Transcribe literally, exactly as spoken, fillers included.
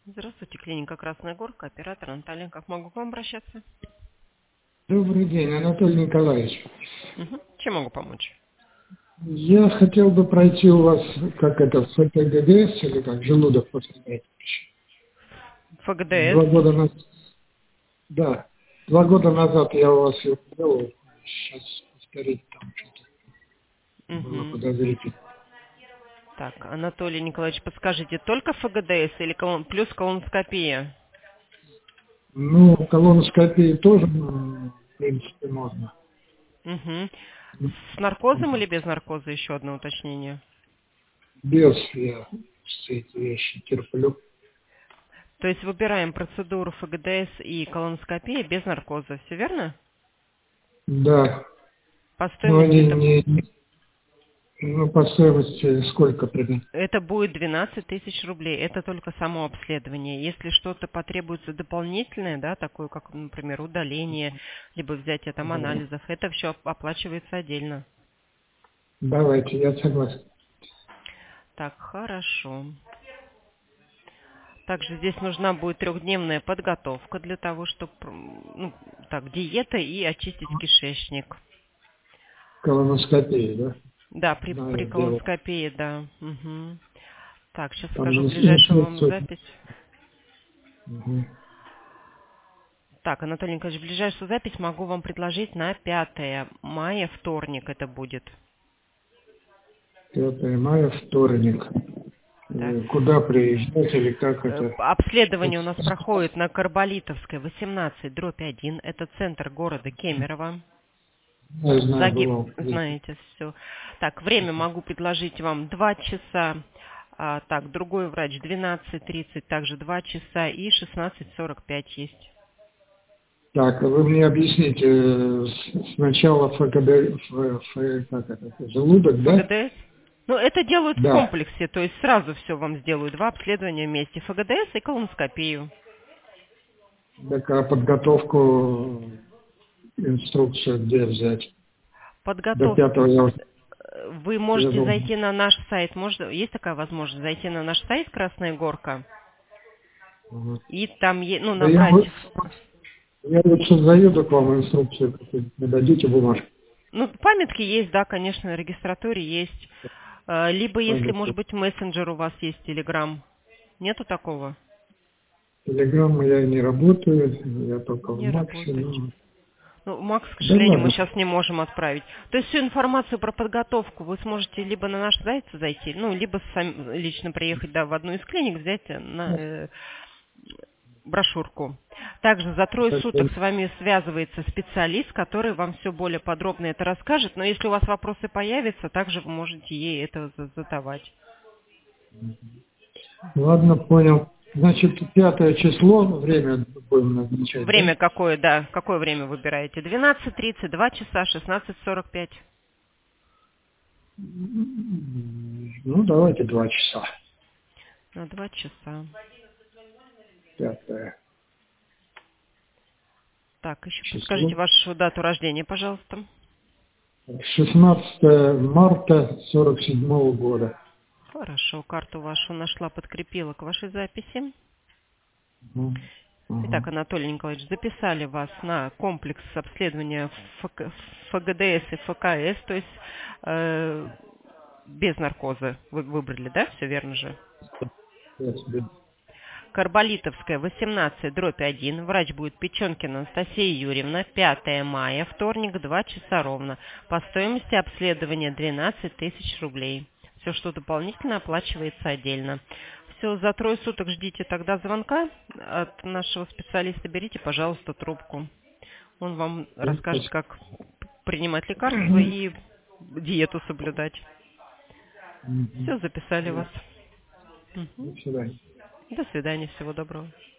Здравствуйте, клиника Красная Горка, оператор Наталья. Как могу к вам обращаться? Добрый день, Анатолий Николаевич. Угу. Чем могу помочь? Я хотел бы пройти у вас, как это, эф тэ гэ дэ эс или как, желудок посмотреть. ФГДС. Два года назад, да, два года назад я у вас его делал, сейчас повторить там что-то было Угу. подозрительно. Так, Анатолий Николаевич, подскажите, только ФГДС или колон- плюс колоноскопия? Ну, колоноскопии тоже, м, в принципе, можно. Угу. Ну, С наркозом или без наркоза? Еще одно уточнение. без я все эти вещи терплю. То есть выбираем процедуру ФГДС и колоноскопия без наркоза. Все верно? Да, По но стоимости они это, не, ну, по стоимости сколько примерно? это будет двенадцать тысяч рублей. Это только само обследование. Если что-то потребуется дополнительное, да, такое как, например, удаление, либо взятие там анализов, это все оплачивается отдельно. Давайте, я согласен. Так, хорошо. Также здесь нужна будет трехдневная подготовка для того, чтобы, ну, так, диета и очистить кишечник. Колоноскопия, да? Да, при, при Знаю, дело. колоноскопии, да. Угу. Так, сейчас Там скажу не ближайшую вам инструкция. запись. Угу. Так, Анатолий Николаевич, ближайшую запись могу вам предложить на пятое мая, вторник это будет. пятое мая, вторник. Да. Э, Куда приезжать или как Э, это? Обследование у нас проходит на Карболитовской, восемнадцать, дробь один. Это центр города Кемерово. Я знаю, Загиб, бывал. знаете, все. Так, время могу предложить вам два часа. А, так, другой врач двенадцать тридцать, также два часа и шестнадцать сорок пять есть. Так, вы мне объясните, э, с- сначала эф ка дэ, Ф- Ф- как это, желудок, да? ФГДС? Ну, это делают в Да. комплексе, то есть сразу все вам сделают, два обследования вместе, ФГДС и колоноскопию. Так, а подготовку, инструкцию где взять? До Подготовку. пятого я уже Э, Вы я можете должен. зайти на наш сайт, может, есть такая возможность зайти на наш сайт Красная Горка, Ага. и там, е- ну, Да я, набрать. бы- я лучше заеду к вам инструкцию, какую-нибудь, вы дадите бумажку. Ну, памятки есть, да, конечно, на регистратуре есть. Э, Либо, если, может быть, мессенджер у вас есть, Телеграм. Нету такого? Телеграмма я не работаю, я только в Не Максе, работает. ну, Ну, Макс, к да сожалению, мы ладно. сейчас не можем отправить. То есть всю информацию про подготовку вы сможете либо на наш сайт зайти, ну, либо сам, лично приехать, да, в одну из клиник, взять э, на, э, брошюрку. Также за трое суток с вами связывается специалист, который вам все более подробно это расскажет. Но если у вас вопросы появятся, также вы можете ей это за- задавать. Ладно, понял. Значит, пятое число, время будем назначать, да? Время какое, да, какое время выбираете? двенадцать тридцать, два часа, шестнадцать сорок пять. Ну, давайте два часа. На два часа. Пятое Так, еще число. подскажите вашу дату рождения, пожалуйста. шестнадцатое марта сорок седьмого года. Хорошо, карту вашу нашла, подкрепила к вашей записи. Угу. Итак, Угу. Анатолий Николаевич, записали вас на комплекс обследования ФК ФГДС и ФКС, то есть э, без наркоза вы выбрали, да? Все верно же? Я тебе- Карболитовская, восемнадцать, дробь один. Врач будет Печенкина Анастасия Юрьевна. пятое мая, вторник, два часа ровно. По стоимости обследования двенадцать тысяч рублей. Все, что дополнительно, оплачивается отдельно. Все, за трое суток ждите тогда звонка от нашего специалиста. Берите, пожалуйста, трубку. Он вам расскажет, как принимать лекарства и диету соблюдать. Мгм. Все, записали вас. До Мгм. свидания. До свидания, всего доброго.